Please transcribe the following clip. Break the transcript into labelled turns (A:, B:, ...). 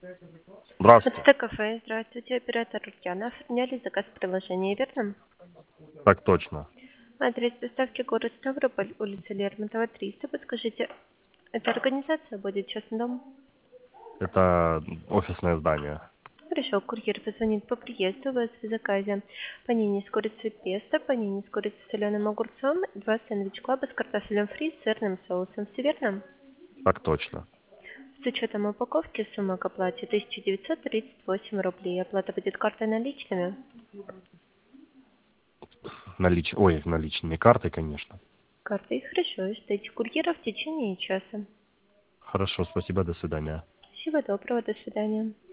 A: Здравствуйте.
B: АТТ кафе, здравствуйте, оператор Ульяна. Оформляли заказ в приложении, верно?
A: Так точно.
B: Адрес доставки город Ставрополь, улица Лермонтова, 300. Подскажите, эта организация будет частный дом?
A: Это офисное здание.
B: Хорошо, курьер позвонит по приезду, у вас в заказе панини с курицей песто, панини с курицей с соленым огурцом, 2 сэндвич клаба с картофелем фри с сырным соусом. Все верно?
A: Так точно.
B: С учетом упаковки сумма к оплате 1938 рублей. Оплата будет картой наличными.
A: Наличными картой, конечно.
B: Картой хорошо, ждите курьера в течение часа.
A: Хорошо, спасибо, до свидания.
B: Всего доброго, до свидания.